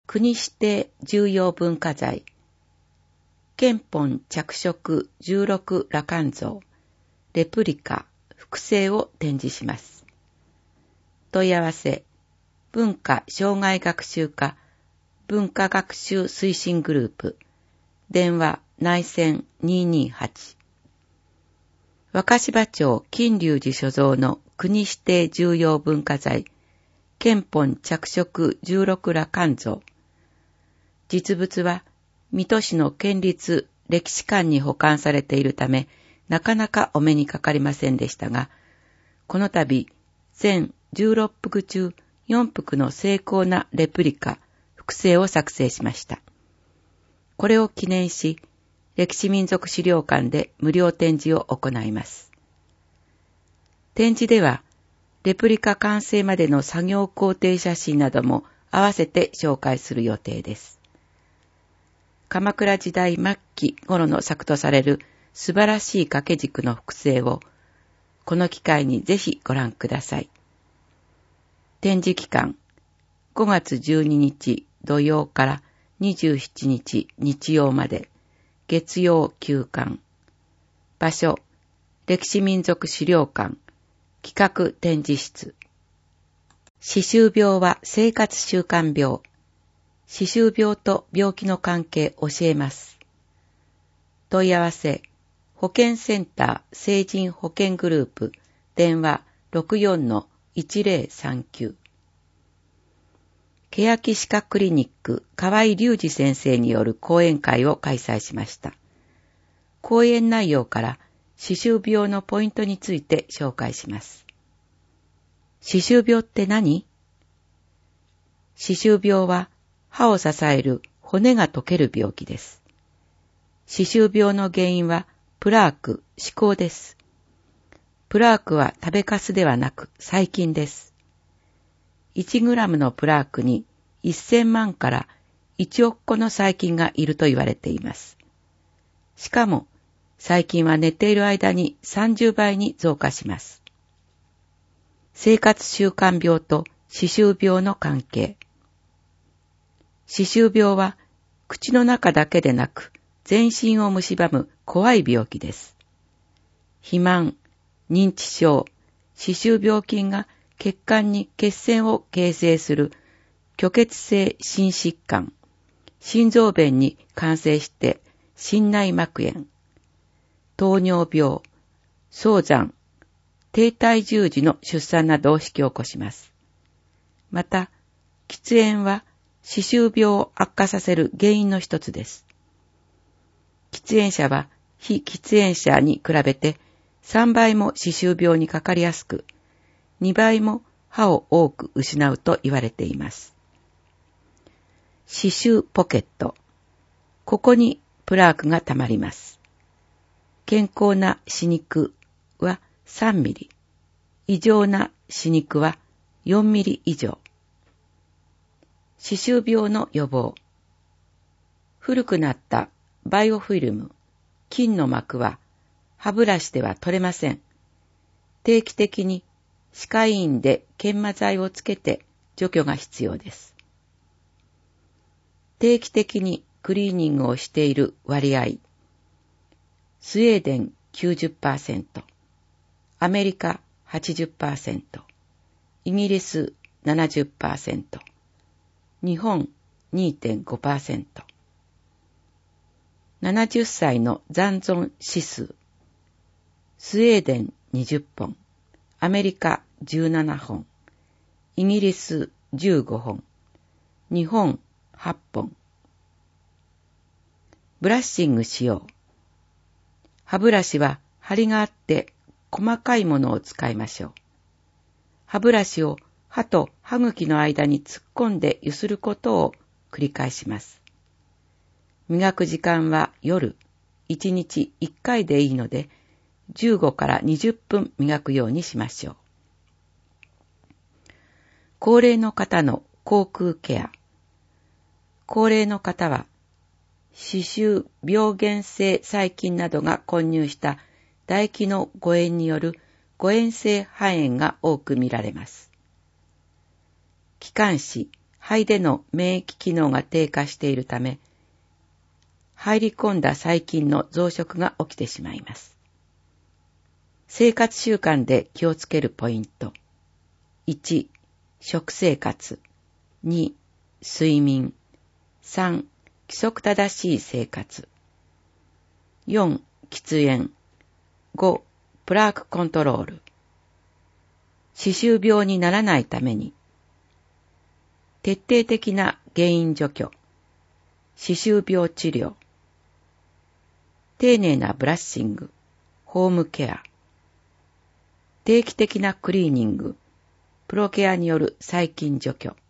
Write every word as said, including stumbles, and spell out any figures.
国指定重要文化財、憲本着色十六羅漢像、レプリカ、複製を展示します。問い合わせ、文化障害学習課文化学習推進グループ、電話内線にーにーはち。若柴町金龍寺所蔵の国指定重要文化財、憲本着色十六羅漢像。実物は水戸市の県立歴史館に保管されているため、なかなかお目にかかりませんでしたが、この度、全じゅうろっぷく中よんぷくの精巧なレプリカ、複製を作成しました。これを記念し、歴史民族資料館で無料展示を行います。展示では、レプリカ完成までの作業工程写真なども合わせて紹介する予定です。鎌倉時代末期頃の作とされる素晴らしい掛け軸の複製を、この機会にぜひご覧ください。展示期間、ごがつじゅうににち土曜からにじゅうしちにち日曜まで、月曜休館。場所、歴史民族資料館、企画展示室。歯周病は生活習慣病。歯周病と病気の関係教えます。問い合わせ、保健センター成人保健グループ、電話 ろくよんのいちぜろさんきゅう。欅歯科クリニック河合隆二先生による講演会を開催しました。講演内容から歯周病のポイントについて紹介します。歯周病って何？歯周病は歯を支える骨が溶ける病気です。歯周病の原因はプラーク、歯垢です。プラークは食べかすではなく細菌です。いちグラムのプラークにせんまんからいちおく個の細菌がいると言われています。しかも、細菌は寝ている間にさんじゅうばいに増加します。生活習慣病と歯周病の関係。歯周病は口の中だけでなく全身を蝕む怖い病気です。肥満、認知症、歯周病菌が血管に血栓を形成する虚血性心疾患、心臓弁に感染して心内膜炎、糖尿病、早産、低体重時の出産などを引き起こします。また、喫煙は歯周病を悪化させる原因の一つです。喫煙者は非喫煙者に比べてさんばいも歯周病にかかりやすく、にばいも歯を多く失うと言われています。歯周ポケット。ここにプラークが溜まります。健康な歯肉はさんミリ、異常な歯肉はよんミリ以上。歯周病の予防。古くなったバイオフィルム、金の膜は歯ブラシでは取れません。定期的に歯科医院で研磨剤をつけて除去が必要です。定期的にクリーニングをしている割合。スウェーデン きゅうじゅっパーセント、アメリカ はちじゅっパーセント、イギリス ななじゅっパーセント、日本 にてんごパーセント。ななじゅっさいの残存指数。スウェーデンにじゅっぽん、アメリカじゅうななほん、イギリスじゅうごほん、日本はっぽん。ブラッシングしよう。歯ブラシは針があって細かいものを使いましょう。歯ブラシを歯と歯茎の間に突っ込んでゆすることを繰り返します。磨く時間は夜、いちにちいっかいでいいので、じゅうごからにじゅっぷん磨くようにしましょう。高齢の方の口腔ケア。高齢の方は、歯周病原性細菌などが混入した唾液の誤嚥による誤嚥性肺炎が多く見られます。気管支、 肺での免疫機能が低下しているため、入り込んだ細菌の増殖が起きてしまいます。生活習慣で気をつけるポイント。いち、食生活。に、睡眠。さん、規則正しい生活。よん、喫煙。ご、プラークコントロール。歯周病にならないために、徹底的な原因除去、歯周病治療、丁寧なブラッシング、ホームケア、定期的なクリーニング、プロケアによる細菌除去。